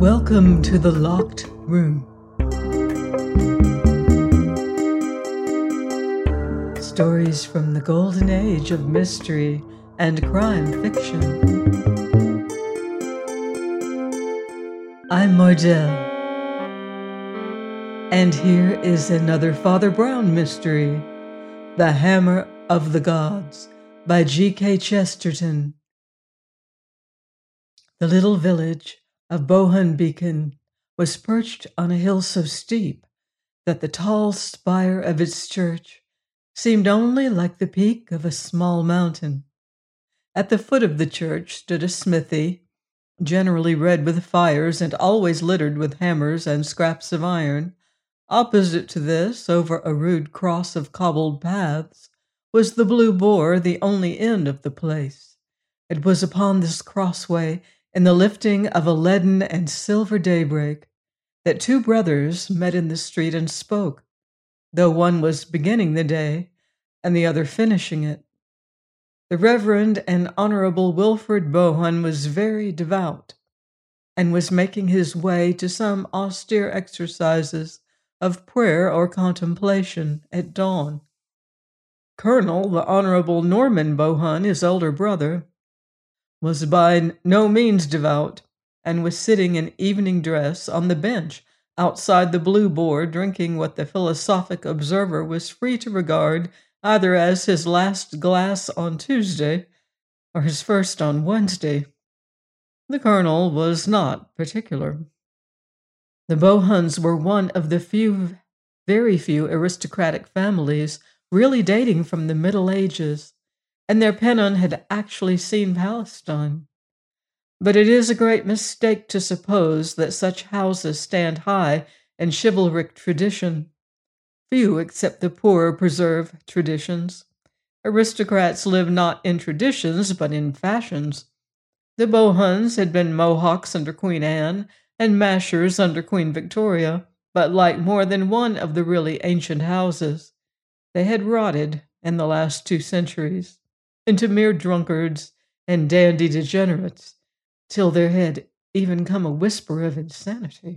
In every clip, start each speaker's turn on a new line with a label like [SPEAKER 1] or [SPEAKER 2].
[SPEAKER 1] Welcome to the Locked Room. Stories from the golden age of mystery and crime fiction. I'm Mardell, and here is another Father Brown mystery, The Hammer of the Gods by G.K. Chesterton. The little village of Bohun Beacon was perched on a hill so steep that the tall spire of its church seemed only like the peak of a small mountain. At the foot of the church stood a smithy, generally red with fires and always littered with hammers and scraps of iron. Opposite to this, over a rude cross of cobbled paths, was the Blue Boar, the only inn of the place. It was upon this crossway, in the lifting of a leaden and silver daybreak, that two brothers met in the street and spoke, though one was beginning the day and the other finishing it. The Reverend and Honorable Wilfred Bohun was very devout, and was making his way to some austere exercises of prayer or contemplation at dawn. Colonel, the Honorable Norman Bohun, his elder brother, was by no means devout, and was sitting in evening dress on the bench outside the Blue Boar, drinking what the philosophic observer was free to regard either as his last glass on Tuesday or his first on Wednesday. The colonel was not particular. The Bohuns were one of the very few aristocratic families really dating from the Middle Ages, and their pennon had actually seen Palestine. But it is a great mistake to suppose that such houses stand high in chivalric tradition. Few except the poor preserve traditions. Aristocrats live not in traditions, but in fashions. The Bohuns had been Mohawks under Queen Anne and Mashers under Queen Victoria, but like more than one of the really ancient houses, they had rotted in the last 2 centuries into mere drunkards and dandy degenerates, till there had even come a whisper of insanity.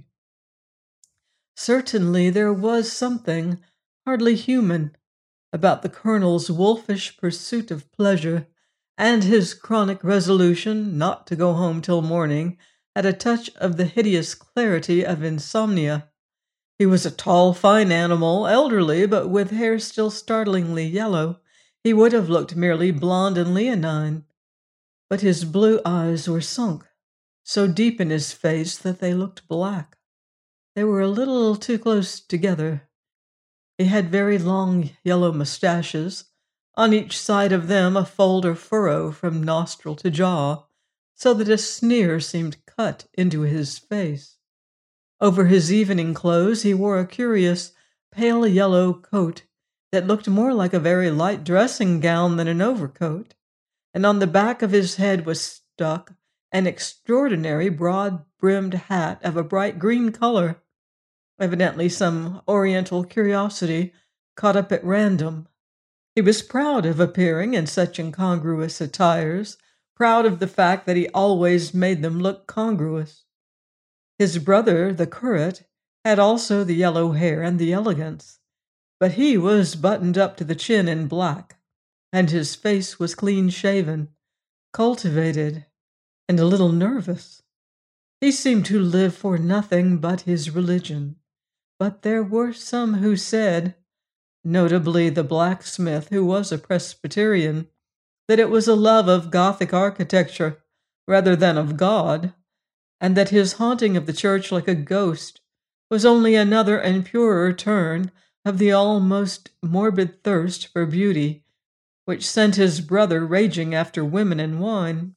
[SPEAKER 1] Certainly there was something hardly human about the colonel's wolfish pursuit of pleasure, and his chronic resolution not to go home till morning had a touch of the hideous clarity of insomnia. He was a tall, fine animal, elderly, but with hair still startlingly yellow. He would have looked merely blonde and leonine, but his blue eyes were sunk so deep in his face that they looked black. They were a little too close together. He had very long yellow mustaches, on each side of them a fold or furrow from nostril to jaw, so that a sneer seemed cut into his face. Over his evening clothes he wore a curious pale yellow coat that looked more like a very light dressing gown than an overcoat, and on the back of his head was stuck an extraordinary broad-brimmed hat of a bright green color, evidently some oriental curiosity caught up at random. He was proud of appearing in such incongruous attires, proud of the fact that he always made them look congruous. His brother, the curate, had also the yellow hair and the elegance, but he was buttoned up to the chin in black, and his face was clean-shaven, cultivated, and a little nervous. He seemed to live for nothing but his religion, but there were some who said, notably the blacksmith, who was a Presbyterian, that it was a love of Gothic architecture rather than of God, and that his haunting of the church like a ghost was only another and purer turn of the almost morbid thirst for beauty which sent his brother raging after women and wine.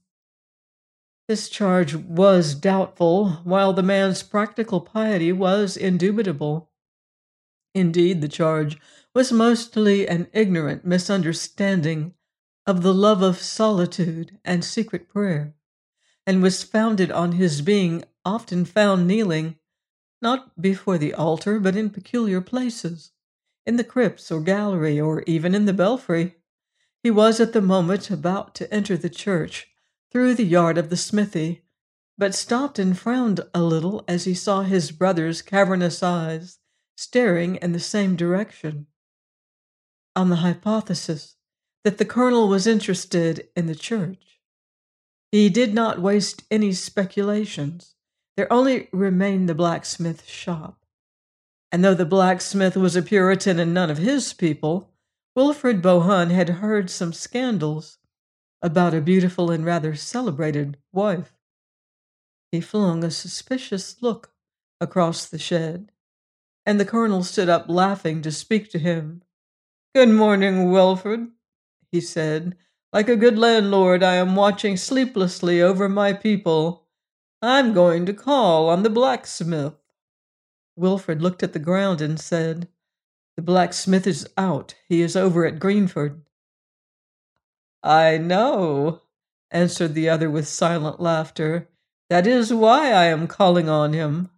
[SPEAKER 1] This charge was doubtful, while the man's practical piety was indubitable. Indeed, the charge was mostly an ignorant misunderstanding of the love of solitude and secret prayer, and was founded on his being often found kneeling, not before the altar, but in peculiar places, in the crypts or gallery, or even in the belfry. He was at the moment about to enter the church through the yard of the smithy, but stopped and frowned a little as he saw his brother's cavernous eyes staring in the same direction. On the hypothesis that the colonel was interested in the church, he did not waste any speculations. There only remained the blacksmith shop. And though the blacksmith was a Puritan and none of his people, Wilfred Bohun had heard some scandals about a beautiful and rather celebrated wife. He flung a suspicious look across the shed, and the colonel stood up laughing to speak to him. "Good morning, Wilfred," he said. "Like a good landlord, I am watching sleeplessly over my people. I'm going to call on the blacksmith." Wilfred looked at the ground and said, "The blacksmith is out. He is over at Greenford." "I know," answered the other with silent laughter. "That is why I am calling on him."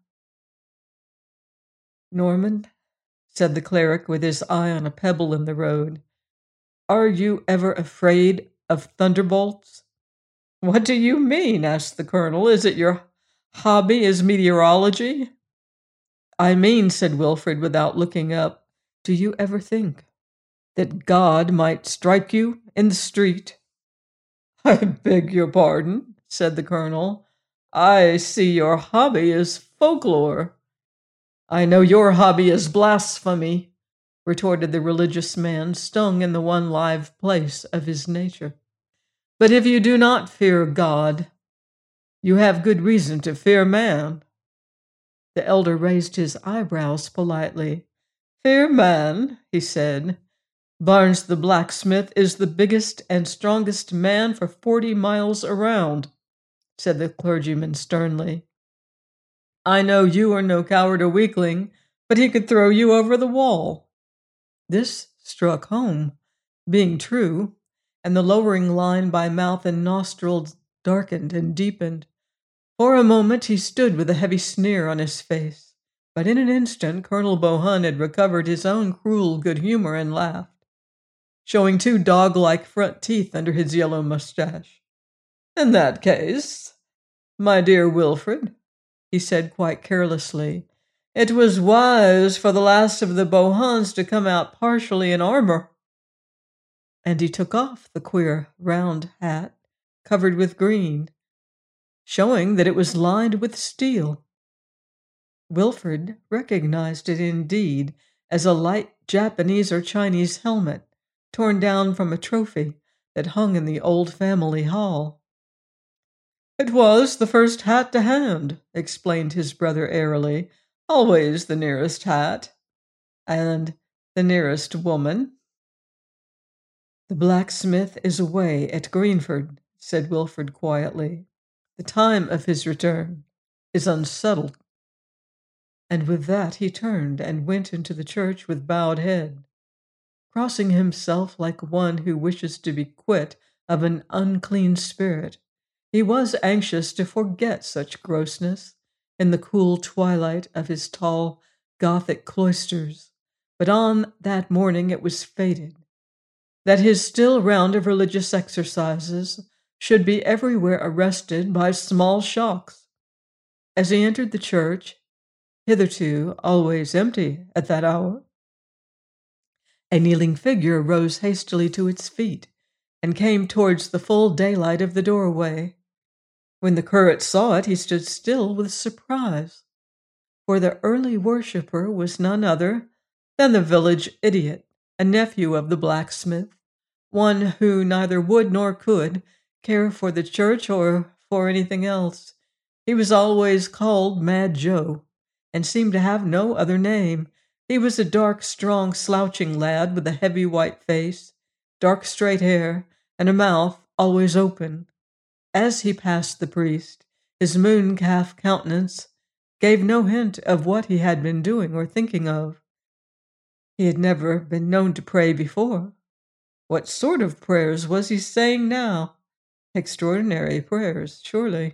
[SPEAKER 1] "Norman," said the cleric with his eye on a pebble in the road, "are you ever afraid of thunderbolts?" "What do you mean?" asked the colonel. "Is it your hobby is meteorology?" "I mean," said Wilfred without looking up, "do you ever think that God might strike you in the street?" "I beg your pardon," said the colonel. "I see your hobby is folklore." "I know your hobby is blasphemy," retorted the religious man, stung in the one live place of his nature. "But if you do not fear God, you have good reason to fear man." The elder raised his eyebrows politely. "Fear man," he said. "Barnes the blacksmith is the biggest and strongest man for 40 miles around," said the clergyman sternly. "I know you are no coward or weakling, but he could throw you over the wall." This struck home, being true, and the lowering line by mouth and nostrils darkened and deepened. For a moment he stood with a heavy sneer on his face, but in an instant Colonel Bohun had recovered his own cruel good humor and laughed, showing 2 dog-like front teeth under his yellow mustache. "In that case, my dear Wilfred," he said quite carelessly, "it was wise for the last of the Bohuns to come out partially in armor." And he took off the queer round hat covered with green, showing that it was lined with steel. Wilfred recognized it indeed as a light Japanese or Chinese helmet torn down from a trophy that hung in the old family hall. "It was the first hat to hand," explained his brother airily. "Always the nearest hat. And the nearest woman." "The blacksmith is away at Greenford," said Wilfred quietly. "The time of his return is unsettled." And with that he turned and went into the church with bowed head, crossing himself like one who wishes to be quit of an unclean spirit. He was anxious to forget such grossness in the cool twilight of his tall Gothic cloisters, but on that morning it was fated that his still round of religious exercises should be everywhere arrested by small shocks. As he entered the church, hitherto always empty at that hour, a kneeling figure rose hastily to its feet and came towards the full daylight of the doorway. When the curate saw it, he stood still with surprise, for the early worshipper was none other than the village idiot, a nephew of the blacksmith, one who neither would nor could care for the church or for anything else. He was always called Mad Joe, and seemed to have no other name. He was a dark, strong, slouching lad with a heavy white face, dark straight hair, and a mouth always open. As he passed the priest, his moon-calf countenance gave no hint of what he had been doing or thinking of. He had never been known to pray before. What sort of prayers was he saying now? Extraordinary prayers, surely.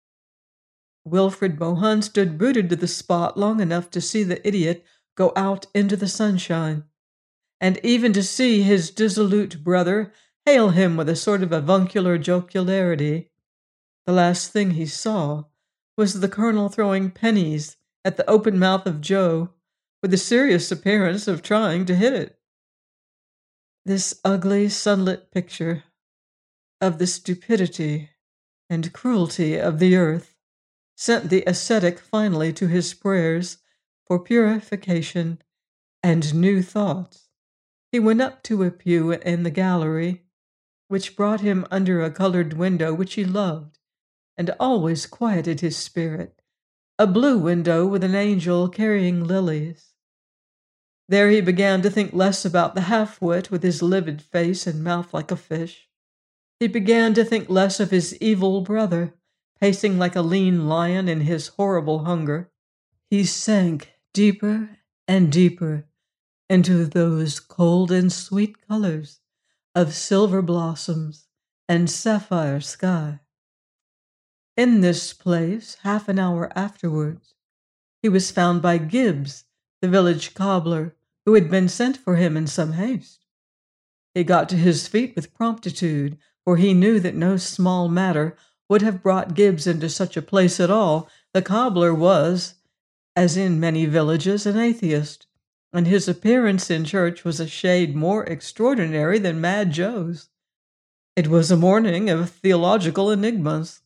[SPEAKER 1] Wilfred Bohun stood rooted to the spot long enough to see the idiot go out into the sunshine, and even to see his dissolute brother hail him with a sort of avuncular jocularity. The last thing he saw was the colonel throwing pennies at the open mouth of Joe, with a serious appearance of trying to hit it. This ugly, sunlit picture of the stupidity and cruelty of the earth sent the ascetic finally to his prayers for purification and new thoughts. He went up to a pew in the gallery, which brought him under a colored window which he loved and always quieted his spirit, a blue window with an angel carrying lilies. There he began to think less about the half-wit with his livid face and mouth like a fish. He began to think less of his evil brother, pacing like a lean lion in his horrible hunger. He sank deeper and deeper into those cold and sweet colors of silver blossoms and sapphire sky. In this place, half an hour afterwards, he was found by Gibbs, the village cobbler, who had been sent for him in some haste. He got to his feet with promptitude, for he knew that no small matter would have brought Gibbs into such a place at all. The cobbler was, as in many villages, an atheist, and his appearance in church was a shade more extraordinary than Mad Joe's. It was a morning of theological enigmas.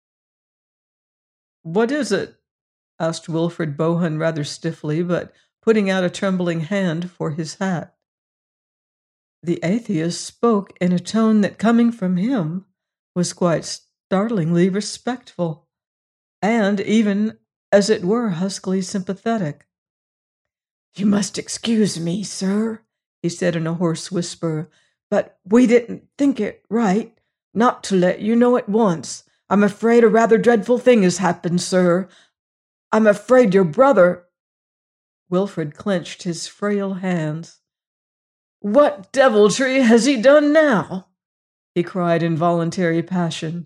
[SPEAKER 1] "What is it?" asked Wilfred Bohun rather stiffly, but putting out a trembling hand for his hat. The atheist spoke in a tone that, coming from him, was quite startlingly respectful, and even, as it were, huskily sympathetic. "You must excuse me, sir," he said in a hoarse whisper, "but we didn't think it right not to let you know at once. I'm afraid a rather dreadful thing has happened, sir. I'm afraid your brother—" Wilfred clenched his frail hands. "What deviltry has he done now?" he cried in voluntary passion.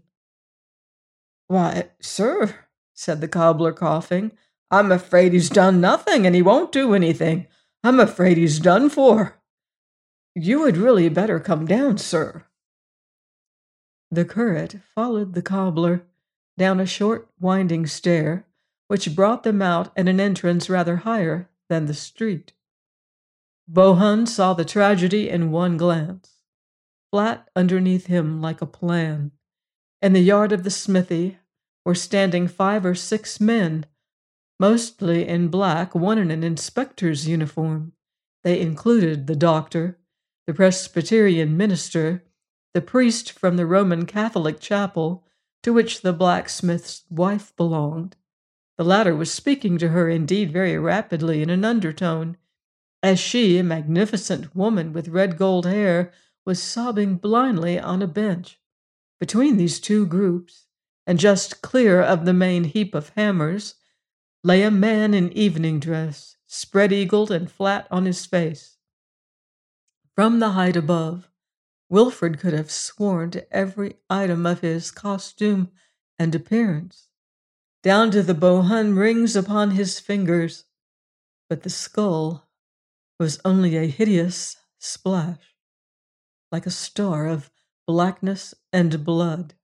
[SPEAKER 1] "Why, sir," said the cobbler, coughing, "I'm afraid he's done nothing, and he won't do anything. I'm afraid he's done for. You had really better come down, sir." The curate followed the cobbler down a short, winding stair, which brought them out at an entrance rather higher than the street. Bohun saw the tragedy in one glance. Flat underneath him like a plan, in the yard of the smithy, were standing 5 or 6 men, mostly in black, one in an inspector's uniform. They included the doctor, the Presbyterian minister, the priest from the Roman Catholic chapel to which the blacksmith's wife belonged. The latter was speaking to her, indeed, very rapidly in an undertone, as she, a magnificent woman with red gold hair, was sobbing blindly on a bench. Between these two groups, and just clear of the main heap of hammers, lay a man in evening dress, spread-eagled and flat on his face. From the height above, Wilfred could have sworn to every item of his costume and appearance, down to the Bohun rings upon his fingers, but the skull was only a hideous splash, like a star of blackness and blood.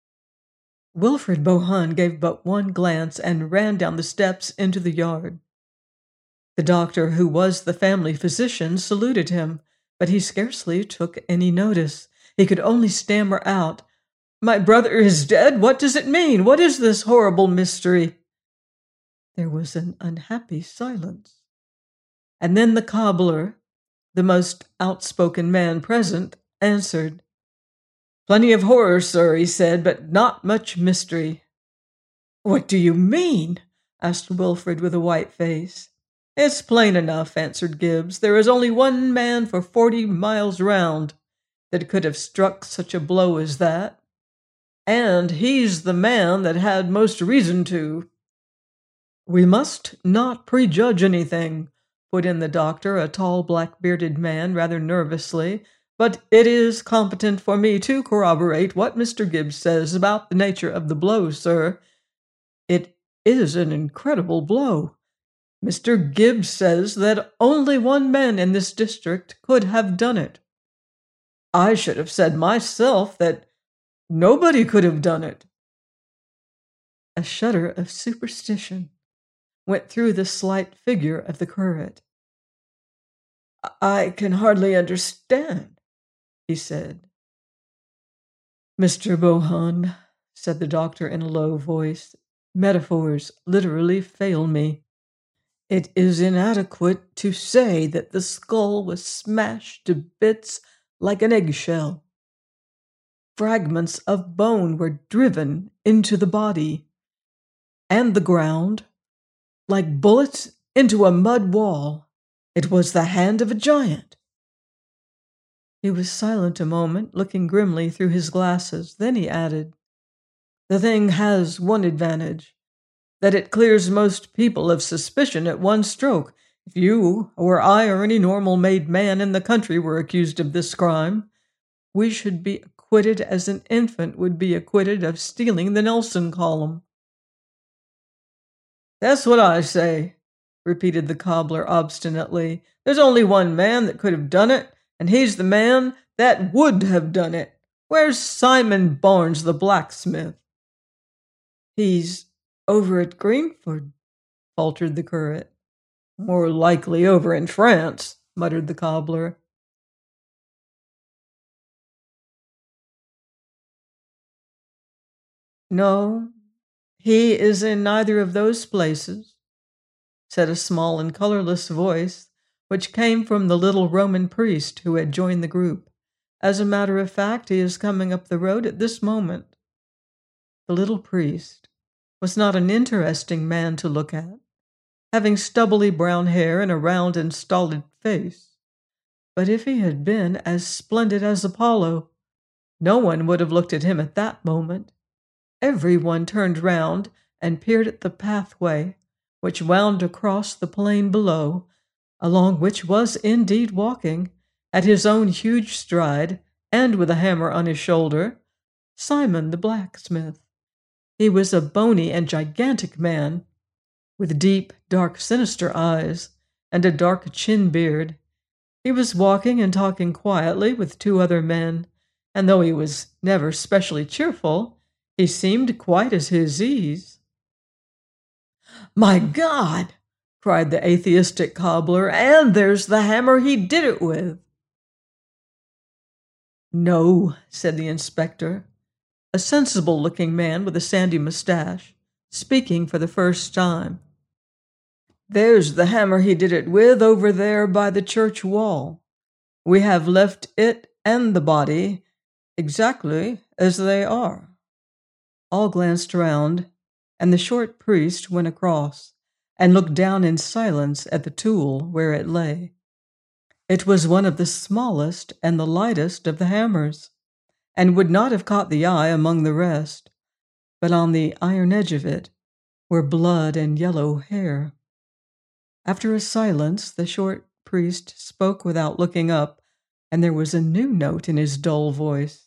[SPEAKER 1] Wilfred Bohun gave but one glance and ran down the steps into the yard. The doctor, who was the family physician, saluted him, but he scarcely took any notice. He could only stammer out, "My brother is dead? What does it mean? What is this horrible mystery?" There was an unhappy silence. And then the cobbler, the most outspoken man present, answered. "Plenty of horror, sir," he said, "but not much mystery." "What do you mean?" asked Wilfred with a white face. "It's plain enough," answered Gibbs. "There is only one man for 40 miles round that could have struck such a blow as that. And he's the man that had most reason to." "We must not prejudge anything," put in the doctor, a tall, black-bearded man, rather nervously, "but it is competent for me to corroborate what Mr. Gibbs says about the nature of the blow, sir. It is an incredible blow. Mr. Gibbs says that only one man in this district could have done it. I should have said myself that nobody could have done it." A shudder of superstition went through the slight figure of the curate. "I can hardly understand," he said. "Mr. Bohun," said the doctor in a low voice, "metaphors literally fail me. It is inadequate to say that the skull was smashed to bits like an eggshell. Fragments of bone were driven into the body and the ground like bullets into a mud wall. It was the hand of a giant." He was silent a moment, looking grimly through his glasses. Then he added, "The thing has one advantage, that it clears most people of suspicion at one stroke. If you or I or any normal-made man in the country were accused of this crime, we should be acquitted as an infant would be acquitted of stealing the Nelson column." "That's what I say," repeated the cobbler obstinately. "There's only one man that could have done it, and he's the man that would have done it. Where's Simon Barnes, the blacksmith?" "He's over at Greenford," faltered the curate. "More likely over in France," muttered the cobbler. "No, he is in neither of those places," said a small and colorless voice, which came from the little Roman priest who had joined the group. "As a matter of fact, he is coming up the road at this moment." The little priest was not an interesting man to look at, having stubbly brown hair and a round and stolid face. But if he had been as splendid as Apollo, no one would have looked at him at that moment. Everyone turned round and peered at the pathway which wound across the plain below, along which was indeed walking, at his own huge stride and with a hammer on his shoulder, Simon the blacksmith. He was a bony and gigantic man, with deep, dark, sinister eyes and a dark chin-beard. He was walking and talking quietly with two other men, and though he was never specially cheerful, he seemed quite at his ease. "My God!" cried the atheistic cobbler, "and there's the hammer he did it with." "No," said the inspector, a sensible-looking man with a sandy mustache, speaking for the first time. "There's the hammer he did it with over there by the church wall. We have left it and the body exactly as they are." All glanced round, and the short priest went across and looked down in silence at the tool where it lay. It was one of the smallest and the lightest of the hammers, and would not have caught the eye among the rest, but on the iron edge of it were blood and yellow hair. After a silence, the short priest spoke without looking up, and there was a new note in his dull voice.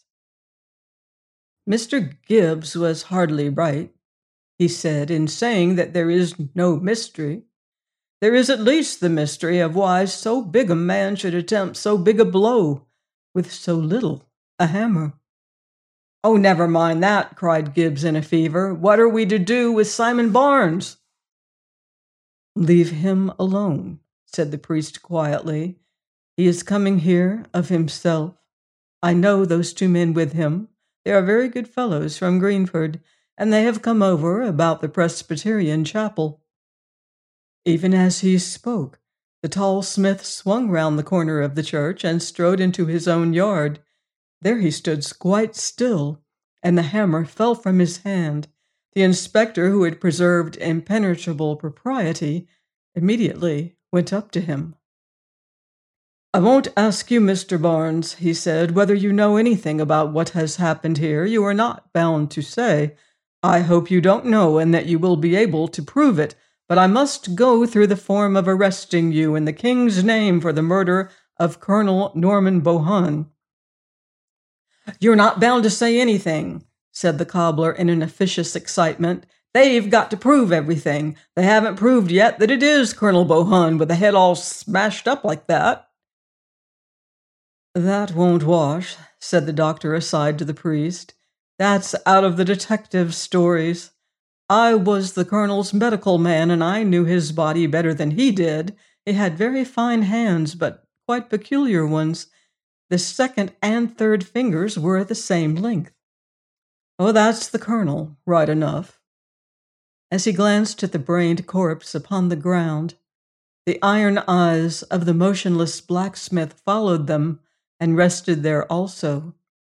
[SPEAKER 1] "Mr. Gibbs was hardly right," he said, "in saying that there is no mystery. There is at least the mystery of why so big a man should attempt so big a blow with so little a hammer." "Oh, never mind that," cried Gibbs in a fever. "What are we to do with Simon Barnes?" "Leave him alone," said the priest quietly. "He is coming here of himself. I know those two men with him. They are very good fellows from Greenford, and they have come over about the Presbyterian chapel." Even as he spoke, the tall smith swung round the corner of the church and strode into his own yard. There he stood quite still, and the hammer fell from his hand. The inspector, who had preserved impenetrable propriety, immediately went up to him. "I won't ask you, Mr. Barnes," he said, "whether you know anything about what has happened here. You are not bound to say. I hope you don't know and that you will be able to prove it. But I must go through the form of arresting you in the king's name for the murder of Colonel Norman Bohun." "You're not bound to say anything," said the cobbler in an officious excitement. "They've got to prove everything. They haven't proved yet that it is Colonel Bohun with the head all smashed up like that." "That won't wash," said the doctor aside to the priest. "That's out of the detective stories. I was the colonel's medical man, and I knew his body better than he did. He had very fine hands, but quite peculiar ones. The second and third fingers were the same length. Oh, that's the colonel, right enough. As he glanced at the brained corpse upon the ground, the iron eyes of the motionless blacksmith followed them and rested there also.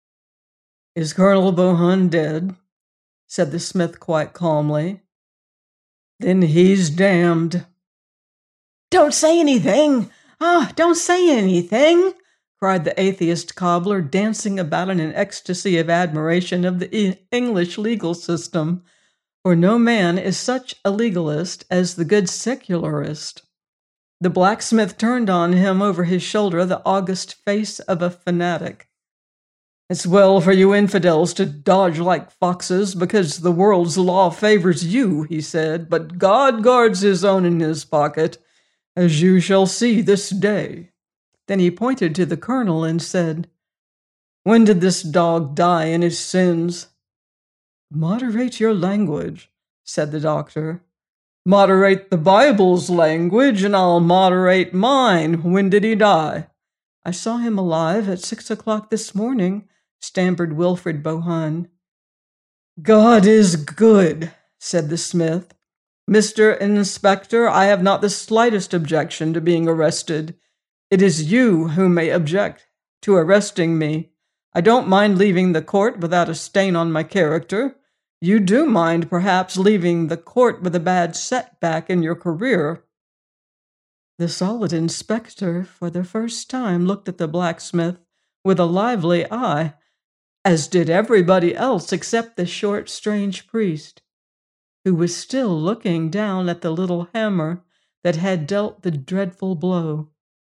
[SPEAKER 1] "Is Colonel Bohun dead?" said the smith quite calmly. "Then he's damned." "Don't say anything! Don't say anything!" cried the atheist cobbler, dancing about in an ecstasy of admiration of the English legal system, for no man is such a legalist as the good secularist. The blacksmith turned on him over his shoulder the august face of a fanatic. "It's well for you infidels to dodge like foxes, because the world's law favors you," he said, "but God guards his own in his pocket, as you shall see this day." Then he pointed to the colonel and said, "When did this dog die in his sins?" "Moderate your language," said the doctor. "Moderate the Bible's language, and I'll moderate mine. When did he die?" "I saw him alive at 6 o'clock this morning," stammered Wilfred Bohun. "God is good," said the smith. "Mr. Inspector, I have not the slightest objection to being arrested. It is you who may object to arresting me. I don't mind leaving the court without a stain on my character. You do mind, perhaps, leaving the court with a bad setback in your career." The solid inspector, for the first time, looked at the blacksmith with a lively eye, as did everybody else except the short, strange priest, who was still looking down at the little hammer that had dealt the dreadful blow.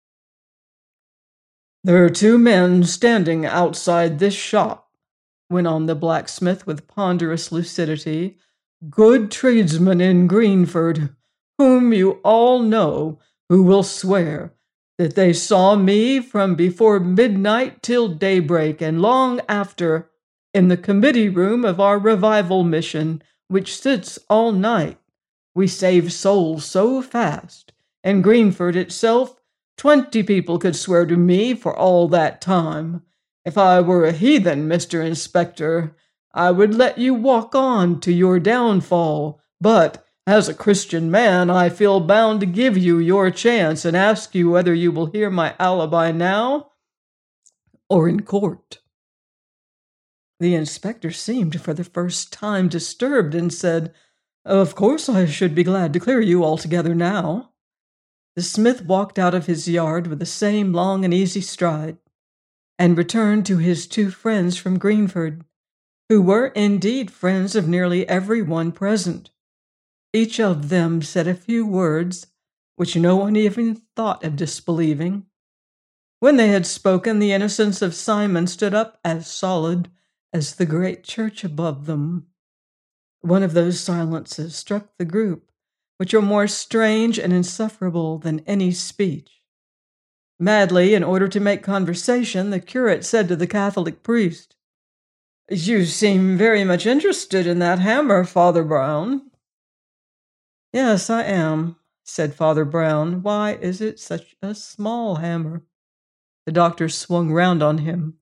[SPEAKER 1] "There are 2 men standing outside this shop," went on the blacksmith with ponderous lucidity, "good tradesmen in Greenford, whom you all know, who will swear that they saw me from before midnight till daybreak and long after in the committee room of our revival mission, which sits all night. We save souls so fast. In Greenford itself, 20 people could swear to me for all that time. If I were a heathen, Mr. Inspector, I would let you walk on to your downfall, but as a Christian man, I feel bound to give you your chance and ask you whether you will hear my alibi now or in court." The inspector seemed for the first time disturbed and said, "Of course I should be glad to clear you altogether now." The smith walked out of his yard with the same long and easy stride, and returned to his 2 friends from Greenford, who were indeed friends of nearly every one present. Each of them said a few words which no one even thought of disbelieving. When they had spoken, the innocence of Simon stood up as solid as the great church above them. One of those silences struck the group, which are more strange and insufferable than any speech. Madly, in order to make conversation, the curate said to the Catholic priest, "You seem very much interested in that hammer, Father Brown." "Yes, I am," said Father Brown. "Why is it such a small hammer?" The doctor swung round on him.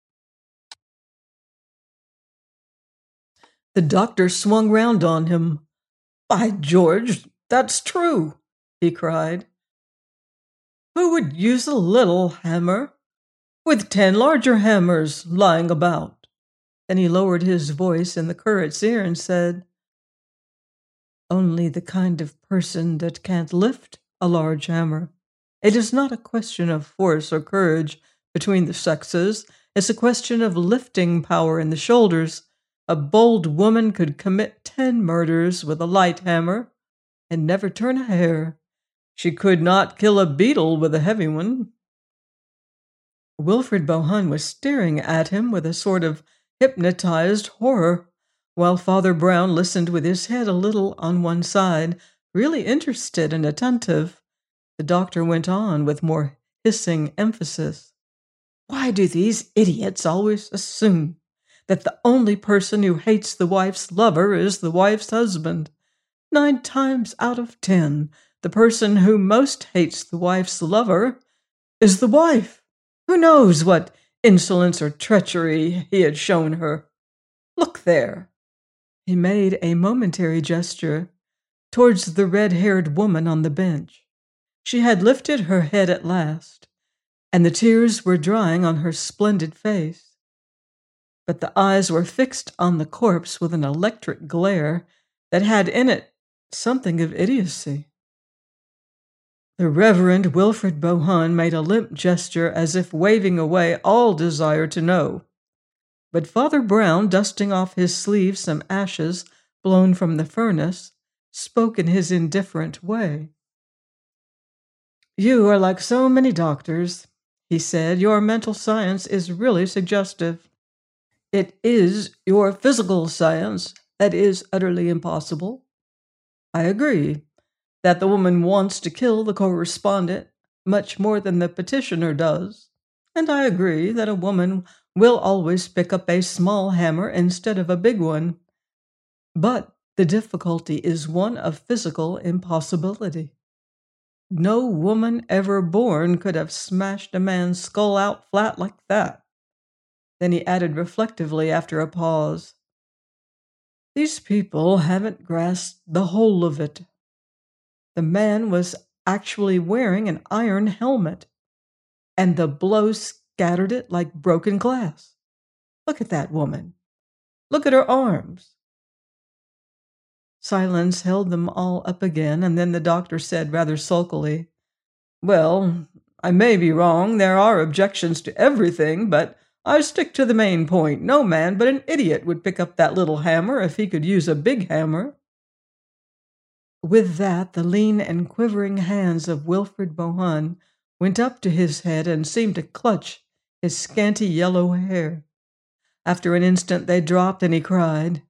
[SPEAKER 1] "By George, that's true," he cried. "Who would use a little hammer with 10 larger hammers lying about?" Then he lowered his voice in the curate's ear and said, "Only the kind of person that can't lift a large hammer. It is not a question of force or courage between the sexes. It's a question of lifting power in the shoulders. A bold woman could commit 10 murders with a light hammer and never turn a hair. She could not kill a beetle with a heavy one." Wilfred Bohun was staring at him with a sort of hypnotized horror, while Father Brown listened with his head a little on one side, really interested and attentive. The doctor went on with more hissing emphasis. "Why do these idiots always assume that the only person who hates the wife's lover is the wife's husband. 9 times out of 10, the person who most hates the wife's lover is the wife. Who knows what insolence or treachery he had shown her? Look there. He made a momentary gesture towards the red-haired woman on the bench. She had lifted her head at last, and the tears were drying on her splendid face. But the eyes were fixed on the corpse with an electric glare that had in it something of idiocy. The Reverend Wilfred Bohun made a limp gesture as if waving away all desire to know. But Father Brown, dusting off his sleeve some ashes blown from the furnace, spoke in his indifferent way. "You are like so many doctors," he said. "Your mental science is really suggestive. It is your physical science that is utterly impossible. I agree that the woman wants to kill the correspondent much more than the petitioner does, and I agree that a woman will always pick up a small hammer instead of a big one. But the difficulty is one of physical impossibility. No woman ever born could have smashed a man's skull out flat like that." Then he added reflectively after a pause, "These people haven't grasped the whole of it. The man was actually wearing an iron helmet, and the blow scattered it like broken glass. Look at that woman. Look at her arms." Silence held them all up again, and then the doctor said rather sulkily, "Well, I may be wrong. There are objections to everything, but I stick to the main point. No man but an idiot would pick up that little hammer if he could use a big hammer." With that, the lean and quivering hands of Wilfred Bohun went up to his head and seemed to clutch his scanty yellow hair. After an instant they dropped, and he cried,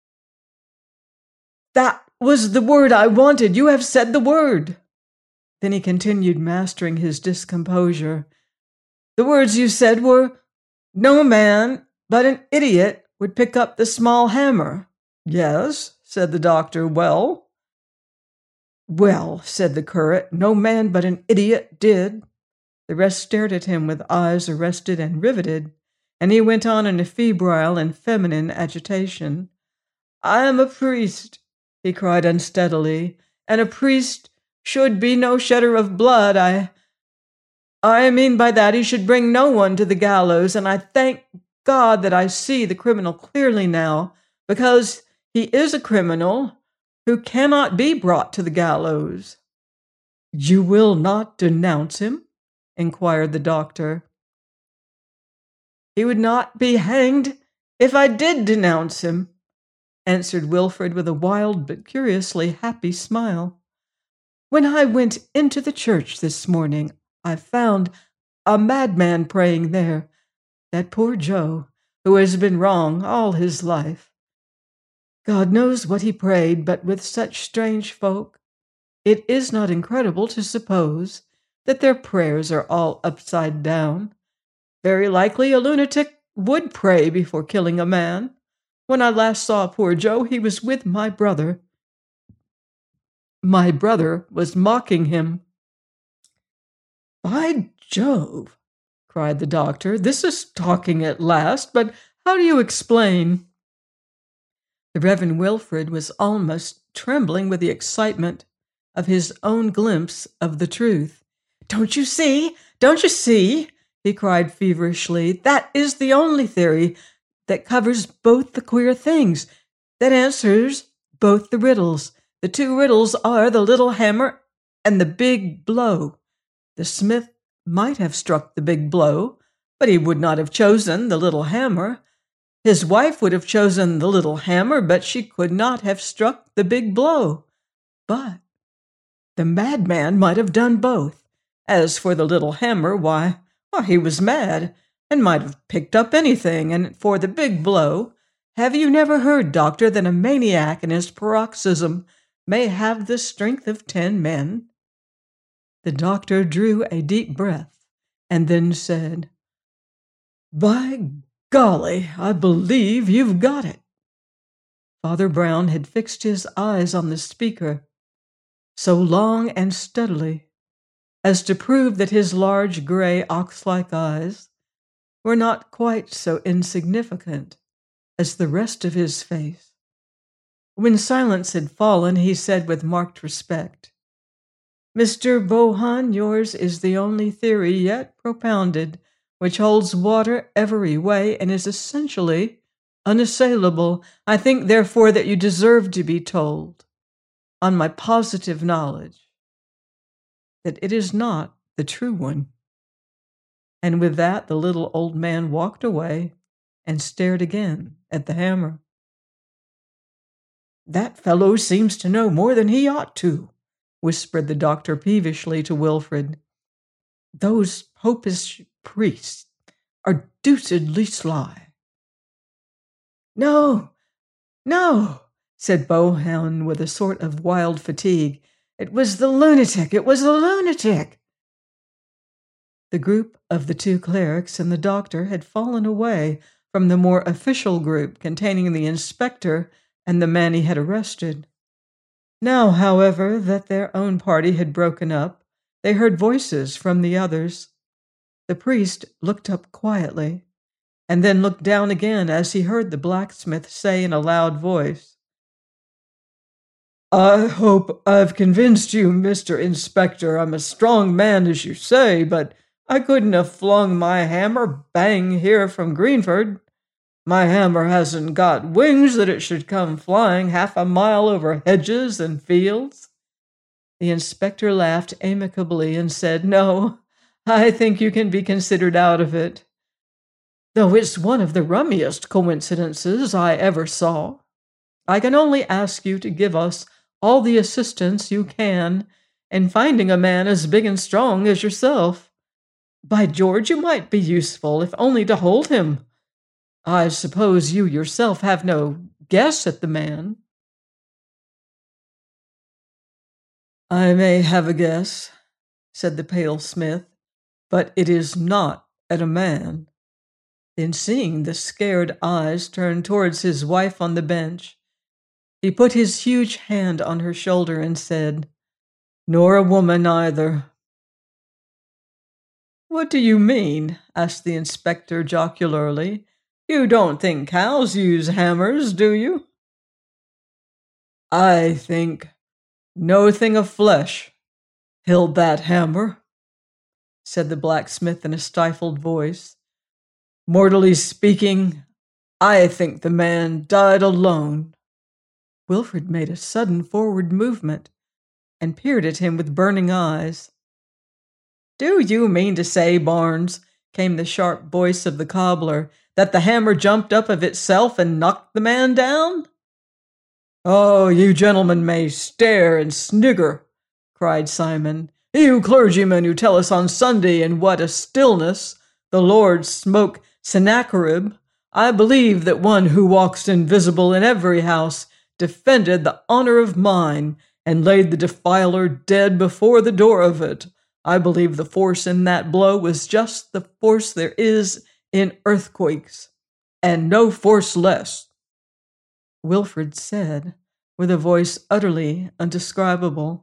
[SPEAKER 1] "That was the word I wanted! You have said the word!" Then he continued, mastering his discomposure, "The words you said were, 'No man but an idiot would pick up the small hammer.'" "Yes," said the doctor. "Well?" "Well," said the curate, "no man but an idiot did." The rest stared at him with eyes arrested and riveted, and he went on in a febrile and feminine agitation. "I am a priest," he cried unsteadily, "and a priest should be no shedder of blood. I mean by that he should bring no one to the gallows, and I thank God that I see the criminal clearly now, because he is a criminal who cannot be brought to the gallows." "You will not denounce him?" inquired the doctor. "He would not be hanged if I did denounce him," answered Wilfred with a wild but curiously happy smile. "When I went into the church this morning, I found a madman praying there, that poor Joe, who has been wrong all his life. God knows what he prayed, but with such strange folk, it is not incredible to suppose that their prayers are all upside down. Very likely a lunatic would pray before killing a man. When I last saw poor Joe, he was with my brother. My brother was mocking him." "By Jove!" cried the doctor. "This is talking at last, but how do you explain?" The Reverend Wilfred was almost trembling with the excitement of his own glimpse of the truth. "Don't you see? Don't you see?" he cried feverishly. "That is the only theory that covers both the queer things, that answers both the riddles. The two riddles are the little hammer and the big blow. The smith might have struck the big blow, but he would not have chosen the little hammer. His wife would have chosen the little hammer, but she could not have struck the big blow. But the madman might have done both. As for the little hammer, why, he was mad, and might have picked up anything. And for the big blow, have you never heard, doctor, that a maniac in his paroxysm may have the strength of 10 men?" The doctor drew a deep breath, and then said, "By Golly, I believe you've got it. Father Brown had fixed his eyes on the speaker so long and steadily as to prove that his large gray ox-like eyes were not quite so insignificant as the rest of his face. When silence had fallen, he said with marked respect, "Mr. Bohun, yours is the only theory yet propounded which holds water every way and is essentially unassailable. I think, therefore, that you deserve to be told, on my positive knowledge, that it is not the true one." And with that, the little old man walked away and stared again at the hammer. "That fellow seems to know more than he ought to," whispered the doctor peevishly to Wilfred. "Those popish priests are deucedly sly." "No, no," said Bohun with a sort of wild fatigue. "It was the lunatic! It was the lunatic!" The group of the two clerics and the doctor had fallen away from the more official group containing the inspector and the man he had arrested. Now, however, that their own party had broken up, they heard voices from the others. The priest looked up quietly, and then looked down again as he heard the blacksmith say in a loud voice, "I hope I've convinced you, Mr. Inspector. I'm a strong man, as you say, but I couldn't have flung my hammer bang here from Greenford. My hammer hasn't got wings that it should come flying half a mile over hedges and fields." The inspector laughed amicably and said, "No, I think you can be considered out of it, though it's one of the rummiest coincidences I ever saw. I can only ask you to give us all the assistance you can in finding a man as big and strong as yourself. By George, you might be useful, if only to hold him. I suppose you yourself have no guess at the man." "I may have a guess," said the pale smith, "but it is not at a man." Then, seeing the scared eyes turned towards his wife on the bench, he put his huge hand on her shoulder and said, "Nor a woman either." "What do you mean?" asked the inspector jocularly. "You don't think cows use hammers, do you?" "I think no thing of flesh held that hammer," said the blacksmith in a stifled voice. "Mortally speaking, I think the man died alone." Wilfred made a sudden forward movement and peered at him with burning eyes. "Do you mean to say, Barnes," came the sharp voice of the cobbler, "that the hammer jumped up of itself and knocked the man down?" "Oh, you gentlemen may stare and snigger," cried Simon. "You clergymen who tell us on Sunday in what a stillness the Lord smoke Sennacherib, I believe that one who walks invisible in every house defended the honor of mine and laid the defiler dead before the door of it. I believe the force in that blow was just the force there is in earthquakes, and no force less." Wilfred said, with a voice utterly undescribable,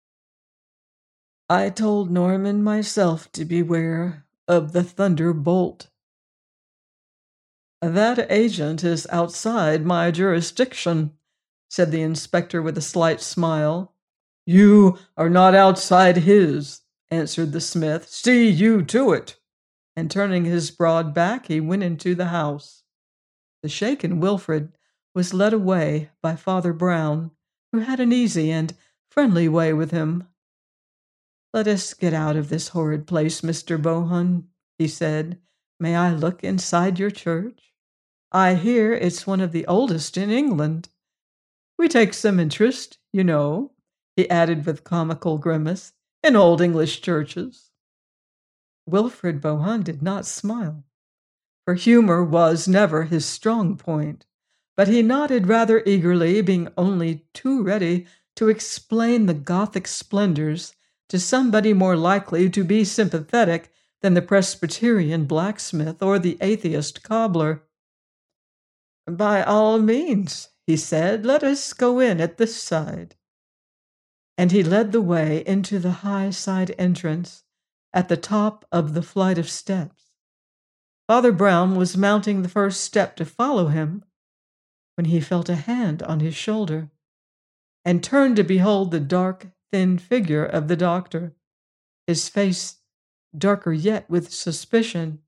[SPEAKER 1] "I told Norman myself to beware of the thunderbolt." "That agent is outside my jurisdiction," said the inspector with a slight smile. "You are not outside his," answered the smith. "See you to it." And turning his broad back, he went into the house. The shaken Wilfred was led away by Father Brown, who had an easy and friendly way with him. "Let us get out of this horrid place, Mr. Bohun," he said. "May I look inside your church? I hear it's one of the oldest in England. We take some interest, you know," he added with comical grimace, "in old English churches." Wilfred Bohun did not smile, for humor was never his strong point, but he nodded rather eagerly, being only too ready to explain the Gothic splendors to somebody more likely to be sympathetic than the Presbyterian blacksmith or the atheist cobbler. "By all means," he said, "let us go in at this side." And he led the way into the high side entrance at the top of the flight of steps. Father Brown was mounting the first step to follow him when he felt a hand on his shoulder and turned to behold the dark, thin figure of the doctor, his face darker yet with suspicion.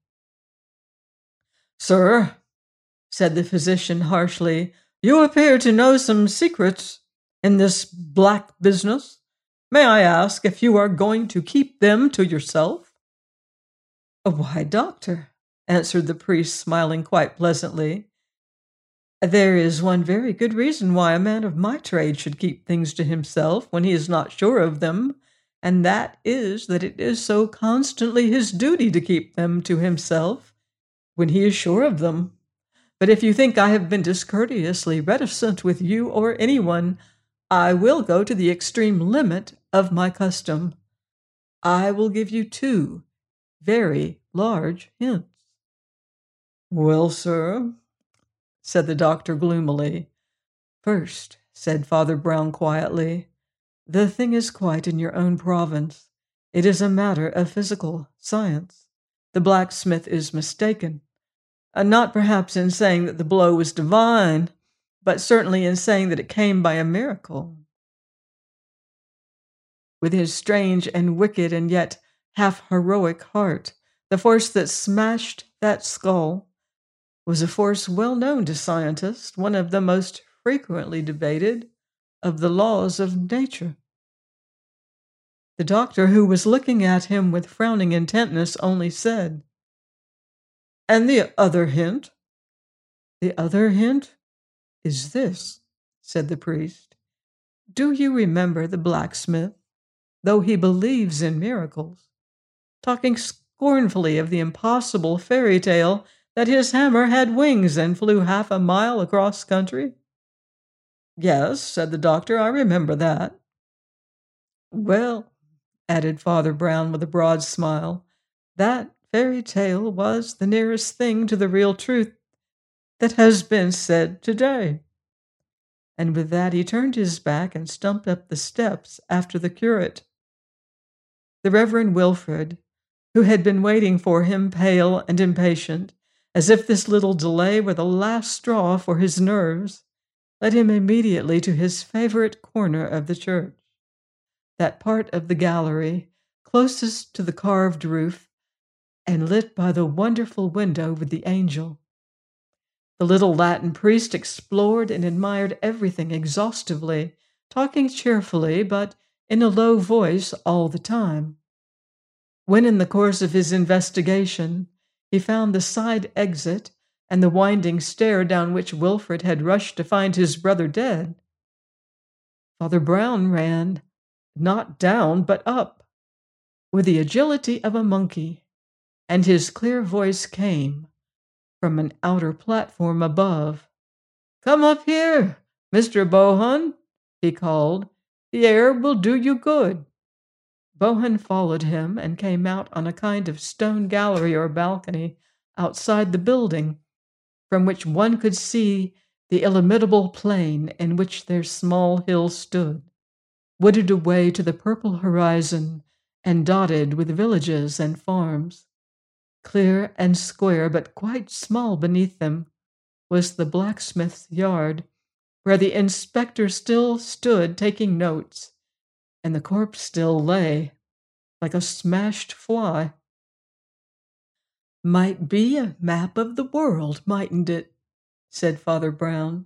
[SPEAKER 1] "Sir," said the physician harshly, "you appear to know some secrets in this black business. May I ask if you are going to keep them to yourself?" "Why, doctor," answered the priest, smiling quite pleasantly, "there is one very good reason why a man of my trade should keep things to himself when he is not sure of them, and that is that it is so constantly his duty to keep them to himself when he is sure of them. But if you think I have been discourteously reticent with you or anyone, I will go to the extreme limit of my custom. I will give you 2 very large hints." "Well, sir," said the doctor gloomily. "First," said Father Brown quietly, "the thing is quite in your own province. It is a matter of physical science. The blacksmith is mistaken. Not perhaps in saying that the blow was divine, but certainly in saying that it came by a miracle. With his strange and wicked and yet half-heroic heart, the force that smashed that skull was a force well known to scientists, one of the most frequently debated of the laws of nature." The doctor, who was looking at him with frowning intentness, only said, "And the other hint?" "The other hint is this," said the priest. "Do you remember the blacksmith, though he believes in miracles, talking scornfully of the impossible fairy tale that his hammer had wings and flew half a mile across country?" "Yes," said the doctor, "I remember that." "Well," added Father Brown with a broad smile, "that fairy tale was the nearest thing to the real truth that has been said today." And with that he turned his back and stumped up the steps after the curate. The Reverend Wilfrid, who had been waiting for him, pale and impatient, as if this little delay were the last straw for his nerves, led him immediately to his favorite corner of the church, that part of the gallery closest to the carved roof and lit by the wonderful window with the angel. The little Latin priest explored and admired everything exhaustively, talking cheerfully but in a low voice all the time. When in the course of his investigation he found the side exit and the winding stair down which Wilfrid had rushed to find his brother dead, Father Brown ran, not down, but up, with the agility of a monkey, and his clear voice came from an outer platform above. "Come up here, Mr. Bohun," he called. "The air will do you good." Bohun followed him and came out on a kind of stone gallery or balcony outside the building, from which one could see the illimitable plain in which their small hill stood, wooded away to the purple horizon and dotted with villages and farms. Clear and square, but quite small beneath them, was the blacksmith's yard, where the inspector still stood taking notes, and the corpse still lay, like a smashed fly. "Might be a map of the world, mightn't it?" said Father Brown.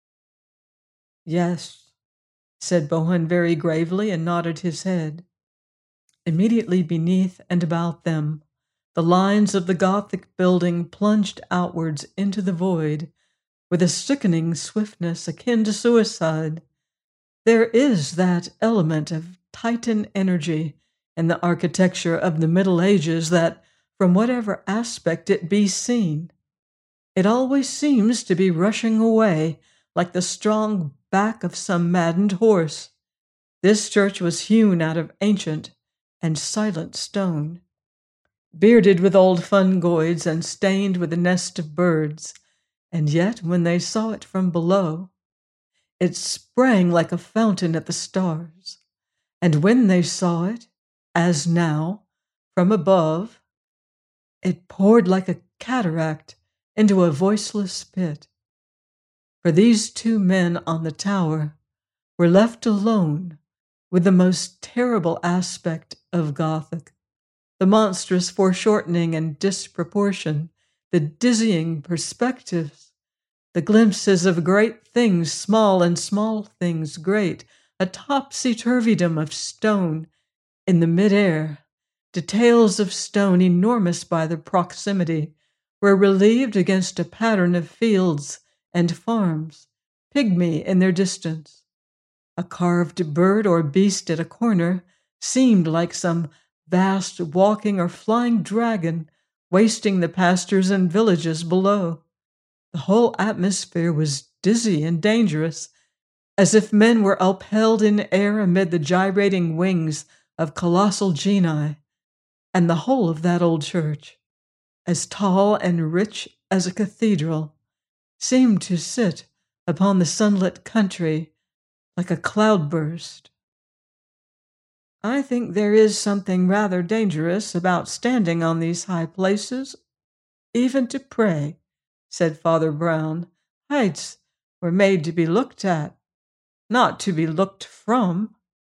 [SPEAKER 1] "Yes," said Bohun very gravely, and nodded his head. Immediately beneath and about them, the lines of the Gothic building plunged outwards into the void with a sickening swiftness akin to suicide. There is that element of Titan energy in the architecture of the Middle Ages that, from whatever aspect it be seen, it always seems to be rushing away like the strong back of some maddened horse. This church was hewn out of ancient and silent stone. bearded with old fungoids and stained with a nest of birds, and yet when they saw it from below, it sprang like a fountain at the stars, and when they saw it, as now, from above, it poured like a cataract into a voiceless pit. For these two men on the tower were left alone with the most terrible aspect of Gothic, the monstrous foreshortening and disproportion, the dizzying perspectives, the glimpses of great things small and small things great, a topsy-turvydom of stone in the mid-air. Details of stone enormous by their proximity were relieved against a pattern of fields and farms, pygmy in their distance. A carved bird or beast at a corner seemed like some vast walking or flying dragon wasting the pastures and villages below. The whole atmosphere was dizzy and dangerous, as if men were upheld in air amid the gyrating wings of colossal genii, and the whole of that old church, as tall and rich as a cathedral, seemed to sit upon the sunlit country like a cloudburst. I think there is something rather dangerous about standing on these high places, even to pray, said Father Brown. Heights were made to be looked at, not to be looked from.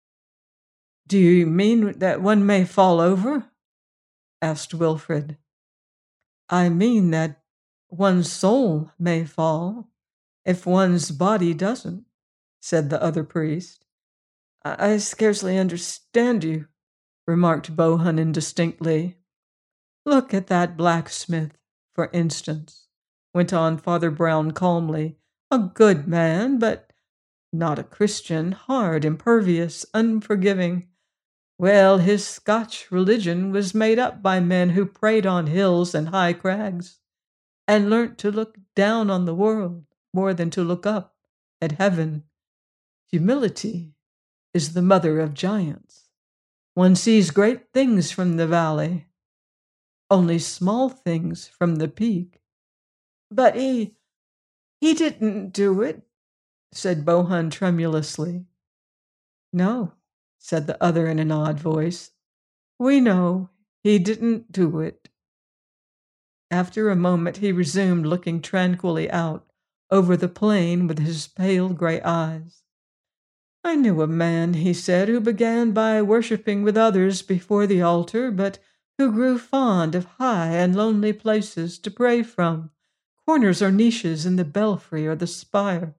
[SPEAKER 1] Do you mean that one may fall over? Asked Wilfrid. I mean that one's soul may fall, if one's body doesn't, said the other priest. I scarcely understand you, remarked Bohun indistinctly. Look at that blacksmith, for instance, went on Father Brown calmly. A good man, but not a Christian, hard, impervious, unforgiving. Well, his Scotch religion was made up by men who prayed on hills and high crags, and learnt to look down on the world more than to look up at heaven. Humility is the mother of giants. One sees great things from the valley, only small things from the peak. But he didn't do it, said Bohun tremulously. No, said the other in an odd voice. We know he didn't do it. After a moment he resumed, looking tranquilly out over the plain with his pale gray eyes. I knew a man, he said, who began by worshipping with others before the altar, but who grew fond of high and lonely places to pray from, corners or niches in the belfry or the spire.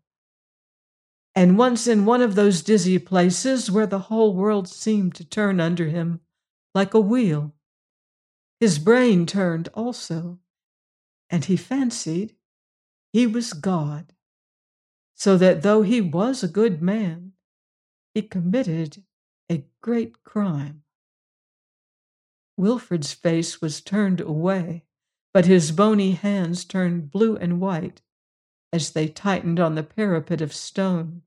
[SPEAKER 1] And once in one of those dizzy places where the whole world seemed to turn under him like a wheel, his brain turned also, and he fancied he was God, so that though he was a good man, he committed a great crime. Wilfrid's face was turned away, but his bony hands turned blue and white as they tightened on the parapet of stone.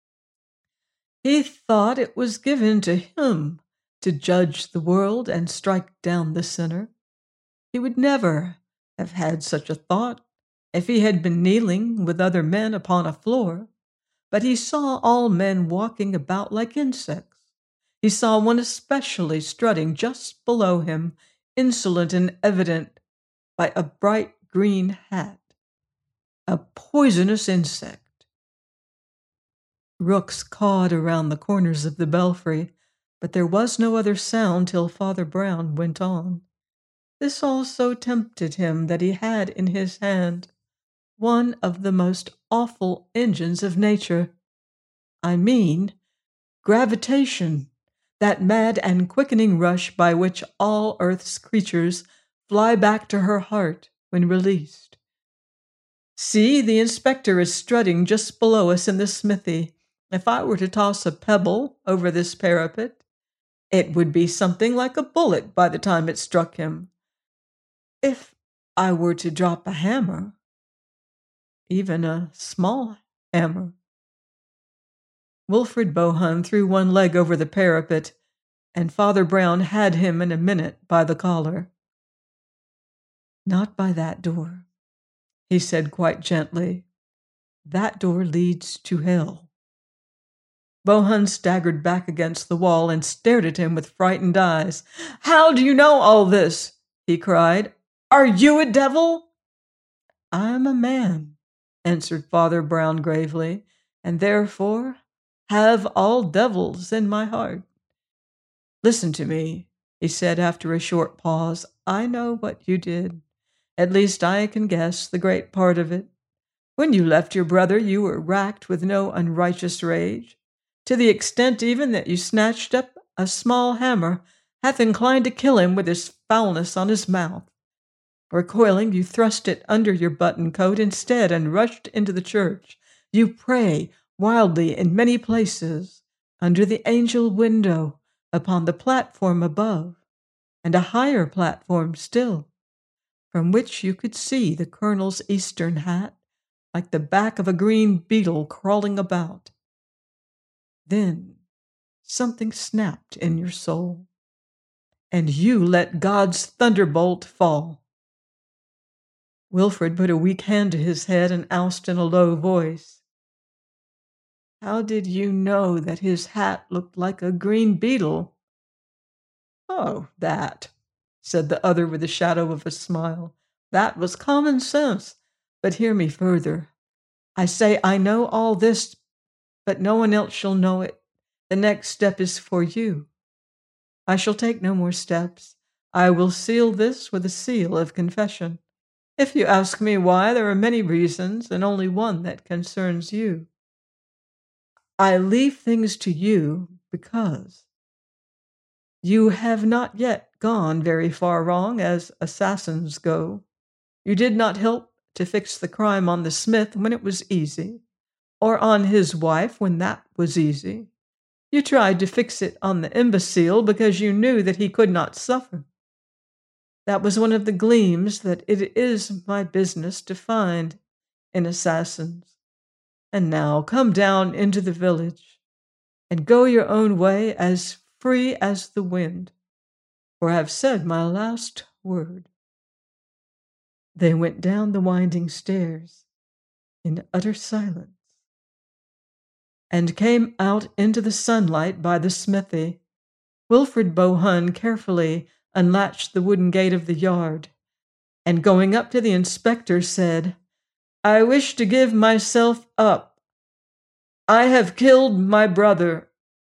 [SPEAKER 1] He thought it was given to him to judge the world and strike down the sinner. He would never have had such a thought if he had been kneeling with other men upon a floor, but he saw all men walking about like insects. He saw one especially strutting just below him, insolent and evident by a bright green hat. A poisonous insect. Rooks cawed around the corners of the belfry, but there was no other sound till Father Brown went on. This also tempted him that he had in his hand one of the most awful engines of nature. I mean, gravitation, that mad and quickening rush by which all earth's creatures fly back to her heart when released. See, the inspector is strutting just below us in the smithy. If I were to toss a pebble over this parapet, it would be something like a bullet by the time it struck him. If I were to drop a hammer, even a small hammer. Wilfrid Bohun threw one leg over the parapet, and Father Brown had him in a minute by the collar. Not by that door, he said quite gently. That door leads to hell. Bohun staggered back against the wall and stared at him with frightened eyes. How do you know all this? He cried. Are you a devil? I'm a man, answered Father Brown gravely, and therefore have all devils in my heart. Listen to me, he said after a short pause. I know what you did. At least I can guess the great part of it. When you left your brother, you were racked with no unrighteous rage, to the extent even that you snatched up a small hammer, half inclined to kill him with his foulness on his mouth. Recoiling, you thrust it under your button coat instead and rushed into the church. You pray wildly in many places, under the angel window, upon the platform above, and a higher platform still, from which you could see the colonel's Eastern hat, like the back of a green beetle crawling about. Then something snapped in your soul, and you let God's thunderbolt fall. Wilfred put a weak hand to his head and asked in a low voice, How did you know that his hat looked like a green beetle? Oh, that, said the other with the shadow of a smile. That was common sense. But hear me further. I say I know all this, but no one else shall know it. The next step is for you. I shall take no more steps. I will seal this with a seal of confession. If you ask me why, there are many reasons, and only one that concerns you. I leave things to you because you have not yet gone very far wrong as assassins go. You did not help to fix the crime on the smith when it was easy, or on his wife when that was easy. You tried to fix it on the imbecile because you knew that he could not suffer. That was one of the gleams that it is my business to find in assassins. And now come down into the village and go your own way as free as the wind, for I have said my last word. They went down the winding stairs in utter silence and came out into the sunlight by the smithy. Wilfred Bohun carefully unlatched the wooden gate of the yard, and going up to the inspector said, I wish to give myself up. I have killed my brother.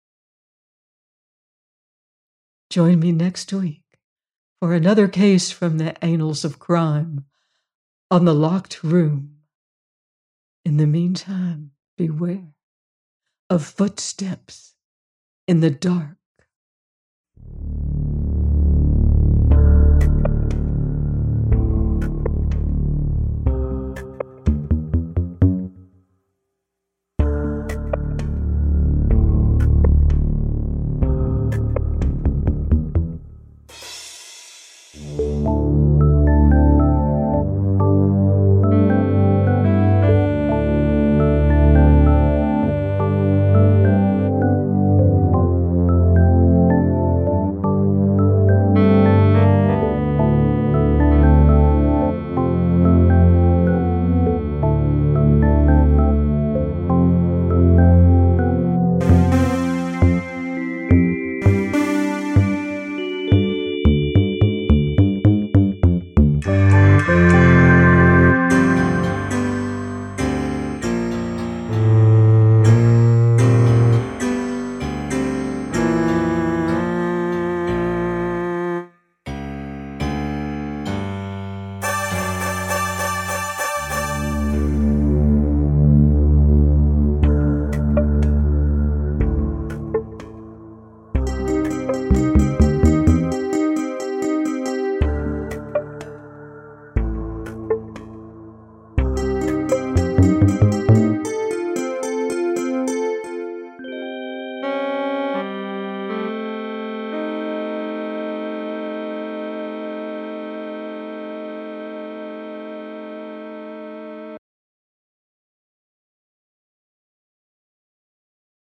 [SPEAKER 1] Join me next week for another case from the annals of crime on The Locked Room. In the meantime, beware of footsteps in the dark.